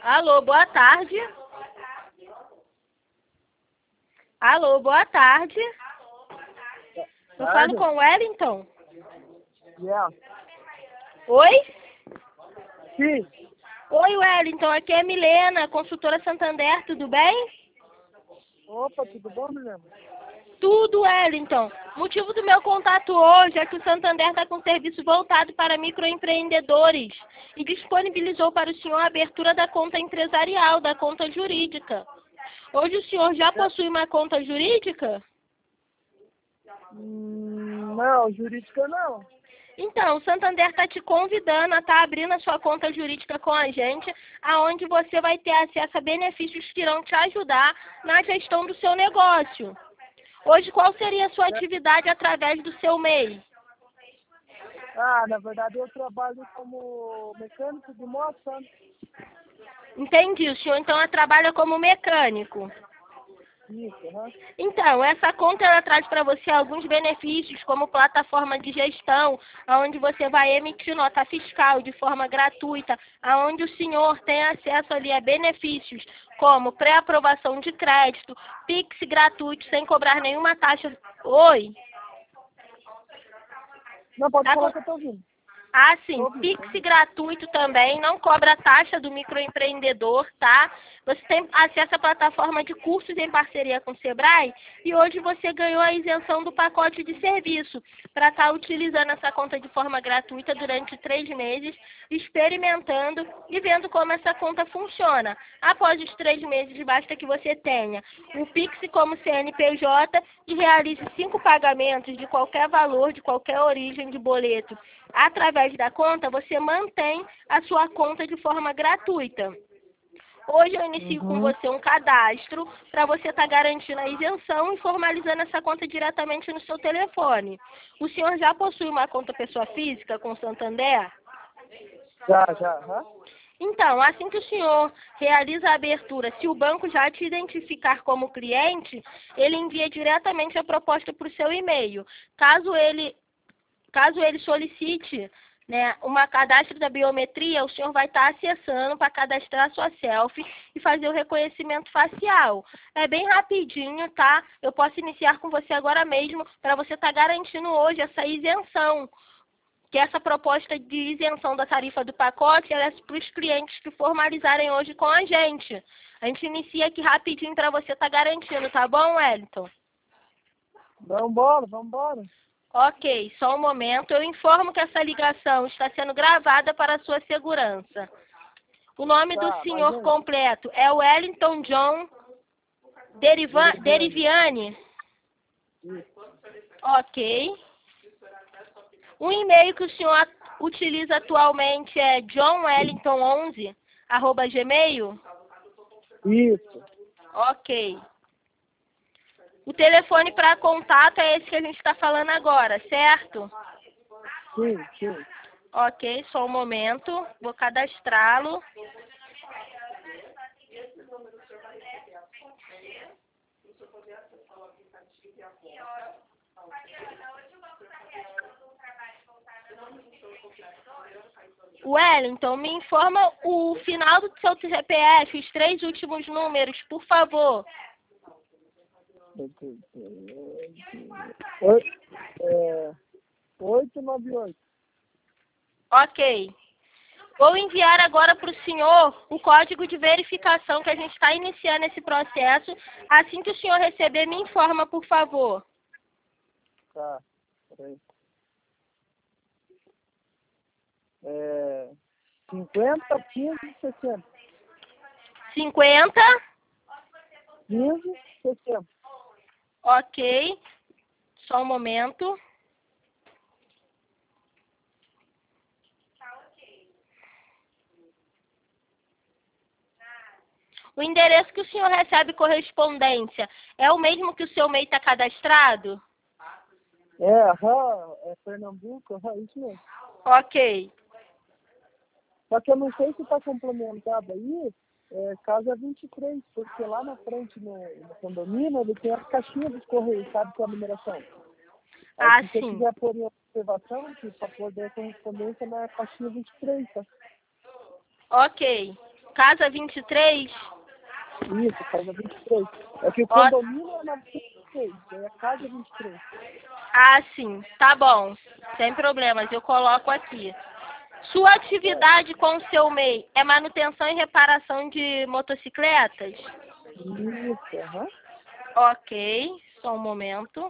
Alô, boa tarde. Alô, boa tarde. Eu falo com o Wellington? Yeah. Oi? Sim. Oi, Wellington. Aqui é Milena, consultora Santander, tudo bem? Opa, tudo bom, Milena? Tudo, Wellington. O motivo do meu contato hoje é que o Santander está com serviço voltado para microempreendedores e disponibilizou para o senhor a abertura da conta empresarial, da conta jurídica. Hoje o senhor já possui uma conta jurídica? Não, jurídica não. Então, o Santander está te convidando a estar abrindo a sua conta jurídica com a gente, aonde você vai ter acesso a benefícios que irão te ajudar na gestão do seu negócio. Hoje, qual seria a sua atividade através do seu MEI? Na verdade eu trabalho como mecânico de moto, sabe? Entendi, o senhor então trabalha como mecânico. Isso, aham. Então, essa conta ela traz para você alguns benefícios, como plataforma de gestão, onde você vai emitir nota fiscal de forma gratuita, onde o senhor tem acesso ali a benefícios, como pré-aprovação de crédito, Pix gratuito, sem cobrar nenhuma taxa. Oi? Não, pode falar que eu tô ouvindo. Ah, sim, Pix gratuito também, não cobra taxa do microempreendedor, tá? Você tem acesso à plataforma de cursos em parceria com o Sebrae e hoje você ganhou a isenção do pacote de serviço para estar utilizando essa conta de forma gratuita durante 3 meses, experimentando e vendo como essa conta funciona. Após os 3 meses, basta que você tenha o Pix como CNPJ e realize 5 pagamentos de qualquer valor, de qualquer origem de boleto. Através da conta, você mantém a sua conta de forma gratuita. Hoje eu inicio com você um cadastro para você estar garantindo a isenção e formalizando essa conta diretamente no seu telefone. O senhor já possui uma conta pessoa física com o Santander? Já, aham. Então, assim que o senhor realiza a abertura, se o banco já te identificar como cliente, ele envia diretamente a proposta para o seu e-mail. Caso ele solicite, né, uma cadastro da biometria, o senhor vai estar acessando para cadastrar sua selfie e fazer o reconhecimento facial. É bem rapidinho, tá? Eu posso iniciar com você agora mesmo para você estar garantindo hoje essa isenção. Que essa proposta de isenção da tarifa do pacote ela é para os clientes que formalizarem hoje com a gente. A gente inicia aqui rapidinho para você estar garantindo, tá bom, Wellington? Vambora. Ok, só um momento. Eu informo que essa ligação está sendo gravada para a sua segurança. O nome do senhor completo é Wellington John Deriviani? Ok. O e-mail que o senhor utiliza atualmente é johnwellington11@gmail? Isso. Ok. O telefone para contato é esse que a gente está falando agora, certo? Sim. Ok, só um momento. Vou cadastrá-lo. Wellington, me informa o final do seu CPF, os 3 últimos números, por favor. 898. Ok. Vou enviar agora para o senhor o código de verificação que a gente está iniciando esse processo. Assim que o senhor receber, me informa, por favor. Tá, peraí. 50, 15, 60. 50. 15, 60. Ok. Só um momento. O endereço que o senhor recebe correspondência é o mesmo que o seu MEI está cadastrado? É Pernambuco, isso mesmo. Ok. Só que eu não sei se está complementado aí, casa 23, porque lá na frente, no condomínio, ele tem as caixinhas dos correios, sabe, com a numeração. Se você quiser pôr em observação, para poder correspondência na caixinha 23, tá? Ok. Casa 23? Isso, casa 23. É que o Ó, condomínio é na 26, é a casa 23. ah, sim. Tá bom. Sem problemas, eu coloco aqui. Sua atividade com o seu MEI é manutenção e reparação de motocicletas? Isso, aham. Ok, só um momento.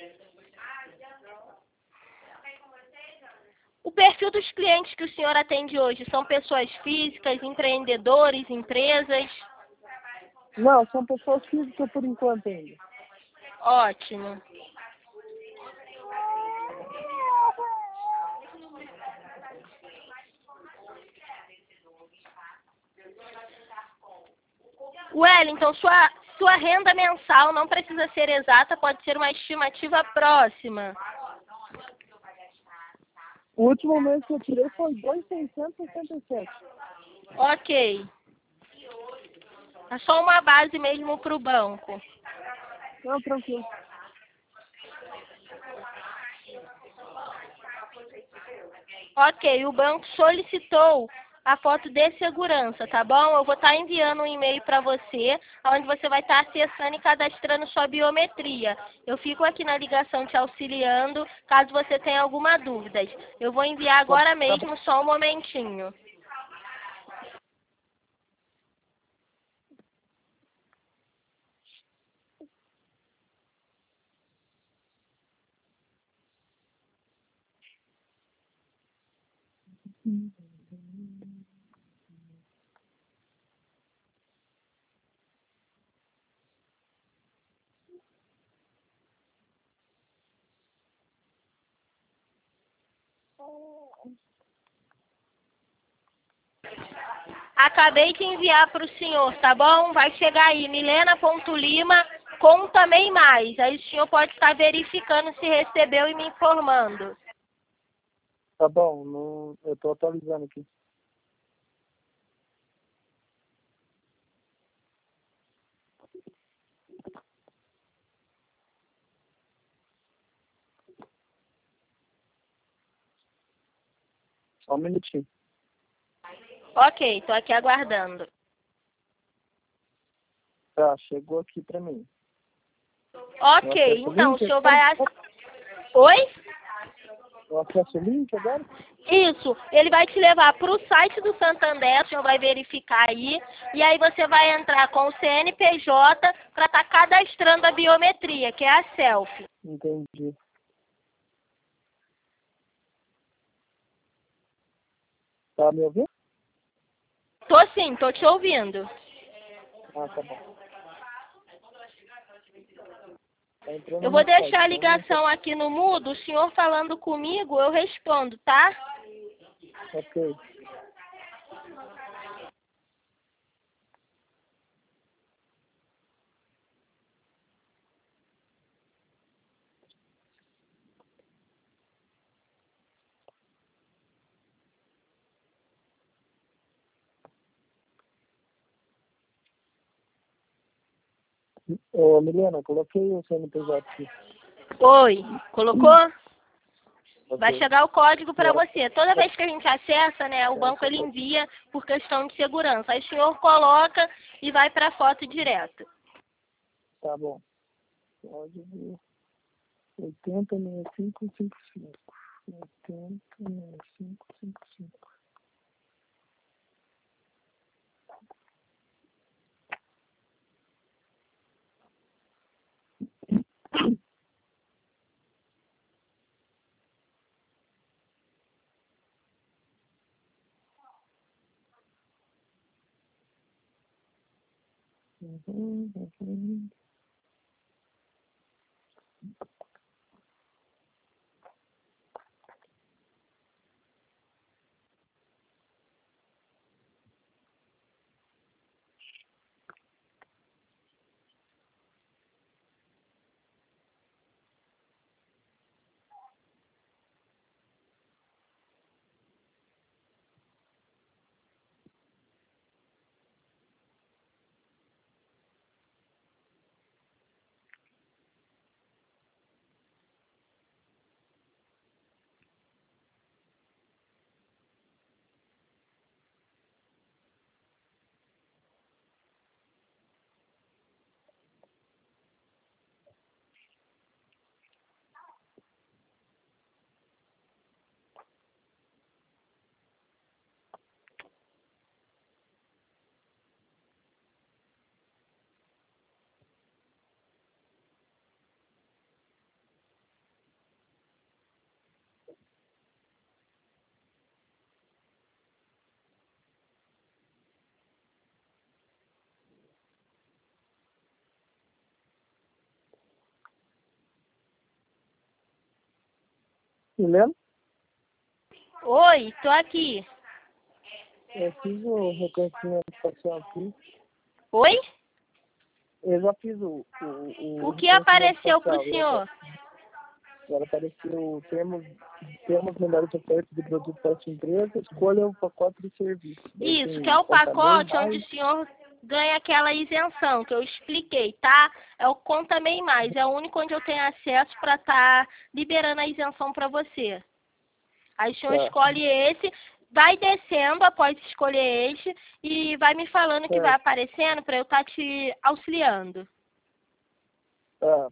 O perfil dos clientes que o senhor atende hoje são pessoas físicas, empreendedores, empresas? Não, são pessoas físicas por enquanto ainda. Ótimo. Wellington, sua renda mensal não precisa ser exata, pode ser uma estimativa próxima. O último mês que eu tirei foi 2.667. Ok. É só uma base mesmo para o banco. Não, tranquilo. Ok, o banco solicitou a foto de segurança, tá bom? Eu vou estar enviando um e-mail para você, onde você vai estar acessando e cadastrando sua biometria. Eu fico aqui na ligação te auxiliando, caso você tenha alguma dúvida. Eu vou enviar agora Tá bom. mesmo, só um momentinho. Acabei de enviar para o senhor, tá bom? Vai chegar aí, milena.lima, com também mais. Aí o senhor pode estar verificando se recebeu e me informando. Tá bom, eu tô atualizando aqui. Só um minutinho. Ok, tô aqui aguardando. Tá, chegou aqui pra mim. Eu Ok, acesso o então o link senhor agora? vai... Oi? Eu acesso o link agora? Isso, ele vai te levar para o site do Santander, o senhor vai verificar aí, e aí você vai entrar com o CNPJ para estar cadastrando a biometria, que é a selfie. Entendi. Tá me ouvindo? Tô sim, tô te ouvindo. Ah, tá bom. Tá entrando Eu no vou site, deixar a então não ligação aqui no mudo, o senhor falando comigo, eu respondo, tá? Ok. Ô, Milena, coloquei o CNPJ aqui. Oi, colocou? Vai Ok. chegar o código para Agora, você. Toda vez que a gente acessa, né, o banco ele envia por questão de segurança. Aí o senhor coloca e vai para a foto direto. tá bom. Código 806555. 806555. Uhum. Milena? Oi, tô aqui. Eu fiz o reconhecimento facial aqui. Oi? Eu já fiz o O que reconhecimento apareceu pro facial. senhor? Agora apareceu temos melhores ofertas de produto para sua empresa, escolha o pacote de serviço. Daí Isso, tem que é o Conta MEI pacote onde Mais. o senhor ganha aquela isenção que eu expliquei, tá? É o Conta MEI Mais, é o único onde eu tenho acesso para estar liberando a isenção para você. Aí o senhor Tá. escolhe esse, vai descendo após escolher esse e vai me falando o que vai Certo. aparecendo para eu estar te auxiliando. Tá,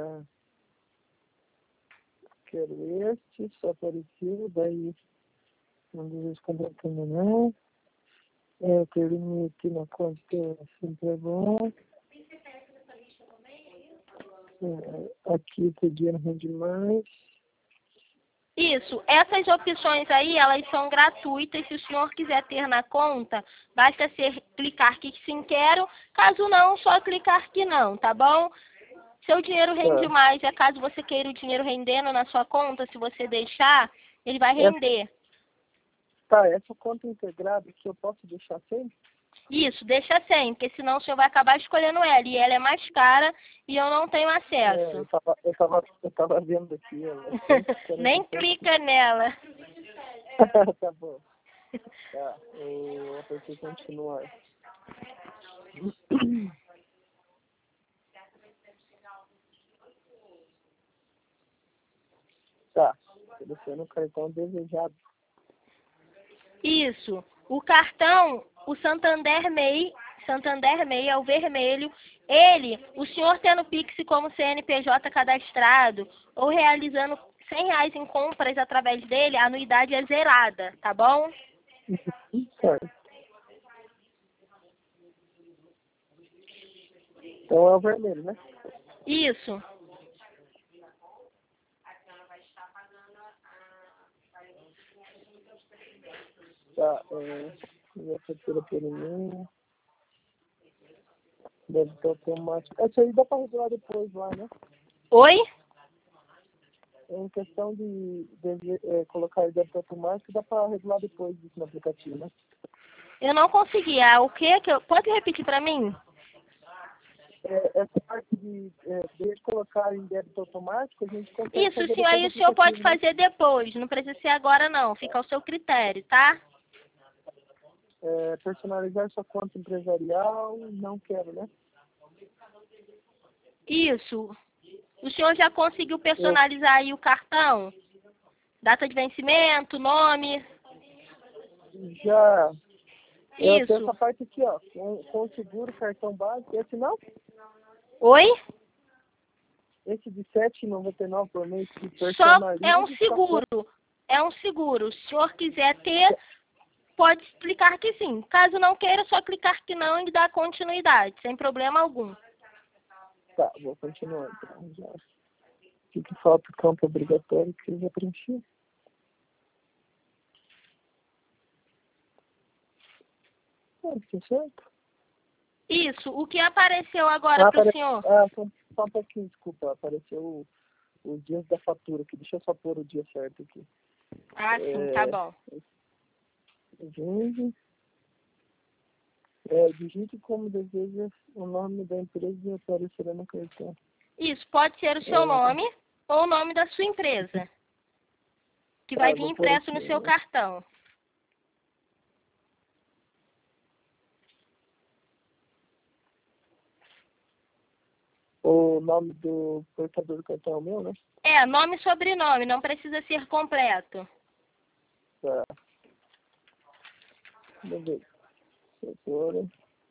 quero este, só apareceu, daí não desejo completando não. Ter limite na conta sempre é bom. Aqui o dinheiro rende mais. Isso, essas opções aí, elas são gratuitas. Se o senhor quiser ter na conta, basta clicar que sim quero. Caso não, só clicar que não, tá bom? Seu dinheiro rende mais, é caso você queira o dinheiro rendendo na sua conta, se você deixar, ele vai render. Essa conta integrada que eu posso deixar sempre? Isso, deixa sem, porque senão o senhor vai acabar escolhendo ela, e ela é mais cara e eu não tenho acesso. Eu tava vendo aqui. Nem clica nela. Tá bom. Tá, eu apertei continuar. Tá, seleciona o cartão desejado. Isso. O cartão, o Santander MEI é o vermelho. Ele, o senhor tendo Pix como CNPJ cadastrado ou realizando R$ 100 em compras através dele, a anuidade é zerada, tá bom? Certo. Então é o vermelho, né? Isso. Tá, minha fatura por e-mail. Deve ter automático. Isso aí dá para regular depois lá, né? Oi? Em questão de colocar o débito automático, dá para regular depois disso no aplicativo, né? Eu não consegui. O que que eu... Pode repetir para mim? Essa parte de colocar em débito automático, a gente consegue Isso, fazer sim, aí o depois do senhor pode aplicativo, né? fazer depois. Não precisa ser agora, não. Fica ao seu critério, tá? Personalizar sua conta empresarial, não quero, né? Isso. O senhor já conseguiu personalizar aí o cartão? Data de vencimento, nome? Já. Eu tenho Isso. essa parte aqui, ó. Com seguro, cartão básico. Esse não? Oi? Esse de R$ 7,99 por mês que Só personaliza. é um seguro. É um seguro. Se o senhor quiser ter, pode clicar que sim. Caso não queira, só clicar que não e dar continuidade, sem problema algum. Tá, vou continuar então. Já. O que falta o campo obrigatório que eu já preenchi? Ficou certo? Isso. O que apareceu agora para o senhor? Só um pouquinho, desculpa. Apareceu os dias da fatura aqui. Deixa eu só pôr o dia certo aqui. Sim, tá bom. Digite como deseja o nome da empresa e aparecerá no cartão. Isso, pode ser o seu nome ou o nome da sua empresa, que vai vir impresso no seu cartão. O nome do portador do cartão é o meu, né? Nome e sobrenome, não precisa ser completo. Tá. Beleza. Agora.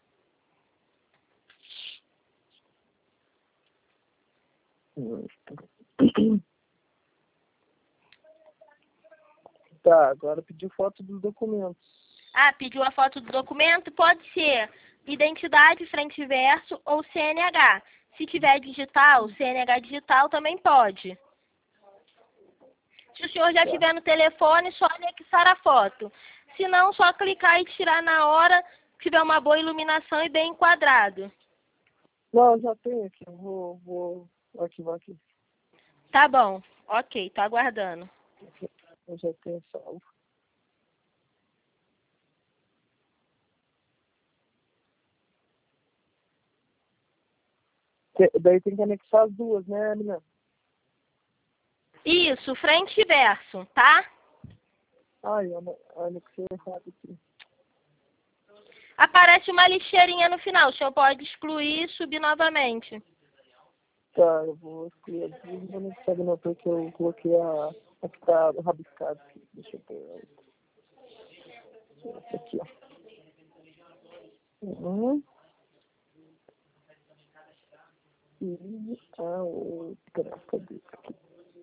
Tá, agora pediu foto dos documentos. Pediu a foto do documento? Pode ser identidade, frente e verso ou CNH. Se tiver digital, CNH digital também pode. Se o senhor já tiver no telefone, só anexar a foto. Se não, só clicar e tirar na hora, se tiver uma boa iluminação e bem enquadrado. Não, já tenho aqui. Eu vou arquivar aqui. Tá bom. Ok, tô aguardando. Eu já tenho salvo. Daí tem que anexar as duas, né, menina? Isso, frente e verso, tá? Ai, eu anexei errado aqui. Aparece uma lixeirinha no final. O senhor pode excluir e subir novamente. Tá, eu vou excluir as duas, vou anexar de novo, porque eu coloquei a que tá rabiscada aqui. Deixa eu ver. Essa aqui, ó. E a outra, cadê? Aqui.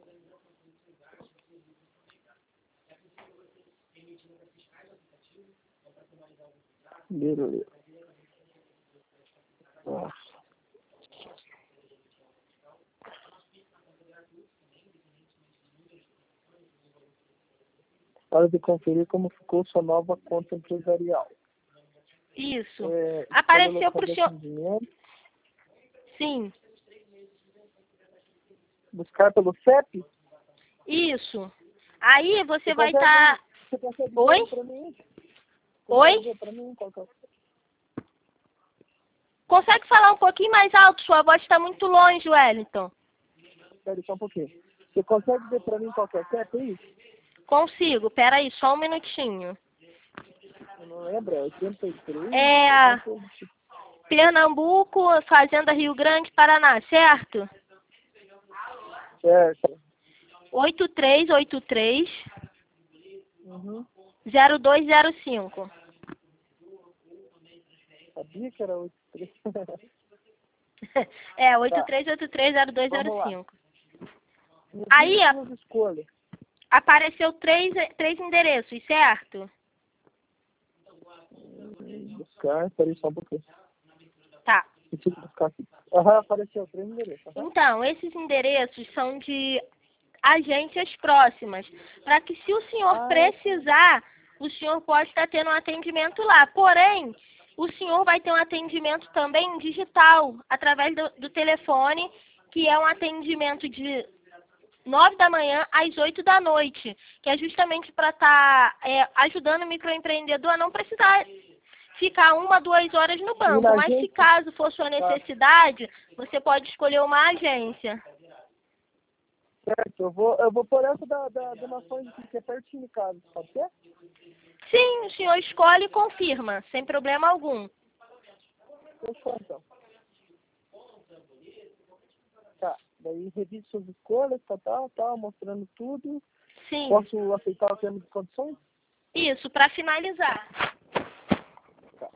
Beleza. Nossa. Hora de conferir como ficou sua nova conta empresarial. Isso. Apareceu para o senhor. Sim. Buscar pelo CEP? Isso. Aí você vai estar. Você consegue Oi? ver pra mim? Oi? Ver pra mim qual que é o... Consegue falar um pouquinho mais alto? Sua voz está muito longe, Wellington. Espera só um pouquinho. Você consegue ver pra mim qual que é o CEP, é isso? Consigo. Pera aí, só um minutinho. Eu não lembro, é 83? É Pernambuco, Fazenda Rio Grande, Paraná, certo? Certo. 8383 Uhum. 0205. Sabia que era 83. É, 83830205. Aí, Aí, apareceu três endereços, certo? Buscar, peraí só um pouquinho. Tá. Deixa eu buscar aqui. Aham, apareceu 3 endereços. Então, esses endereços são de agências próximas, para que se o senhor precisar, o senhor pode estar tendo um atendimento lá. Porém, o senhor vai ter um atendimento também digital, através do telefone, que é um atendimento de 9 da manhã às 8 da noite, que é justamente para estar ajudando o microempreendedor a não precisar ficar 1, 2 horas no banco. Mas se caso for sua necessidade, você pode escolher uma agência. Certo, eu vou por essa da Nações aqui, que é pertinho de casa, pode ser? Sim, o senhor escolhe e confirma, sem problema algum. Fechou, então. Tá, daí reviso suas escolhas, tal, mostrando tudo. Sim. Posso aceitar o termo de condições? Isso, para finalizar. Tá.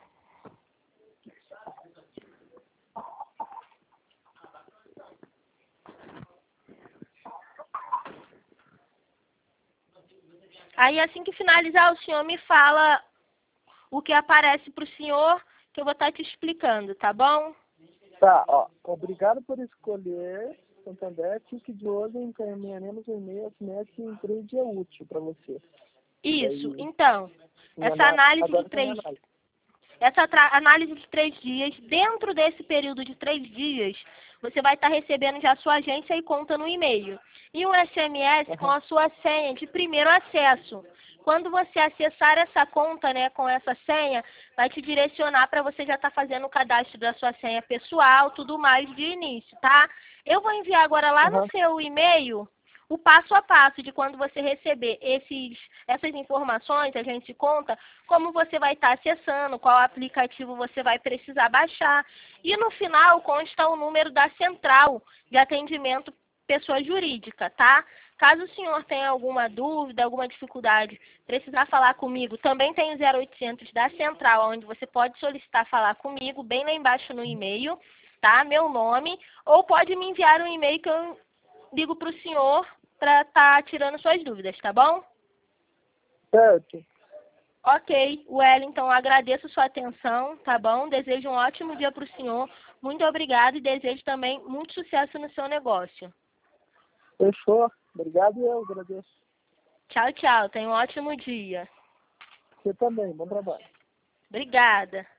Aí, assim que finalizar, o senhor me fala o que aparece para o senhor, que eu vou estar te explicando, tá bom? Tá, ó. Obrigado por escolher Santander. Fique de olho em encaminharemos o e-mail SMS em 3 dias úteis para você. Isso. Daí, então, essa análise de 3 análise de 3 dias, dentro desse período de 3 dias, você vai estar recebendo já a sua agência e conta no e-mail. E um SMS com a sua senha de primeiro acesso. Quando você acessar essa conta, né, com essa senha, vai te direcionar para você já estar fazendo o cadastro da sua senha pessoal, tudo mais de início, tá? Eu vou enviar agora lá no seu e-mail o passo a passo de quando você receber essas informações, a gente conta como você vai estar acessando, qual aplicativo você vai precisar baixar. E no final consta o número da central de atendimento pessoa jurídica, tá? Caso o senhor tenha alguma dúvida, alguma dificuldade, precisar falar comigo, também tem o 0800 da central, onde você pode solicitar falar comigo, bem lá embaixo no e-mail, tá? Meu nome, ou pode me enviar um e-mail que eu ligo para o senhor para estar tirando suas dúvidas, tá bom? Certo. Ok, Wellington, agradeço sua atenção, tá bom? Desejo um ótimo dia para o senhor. Muito obrigado e desejo também muito sucesso no seu negócio. Fechou. Obrigado e eu agradeço. Tchau, tchau. Tenha um ótimo dia. Você também. Bom trabalho. Obrigada.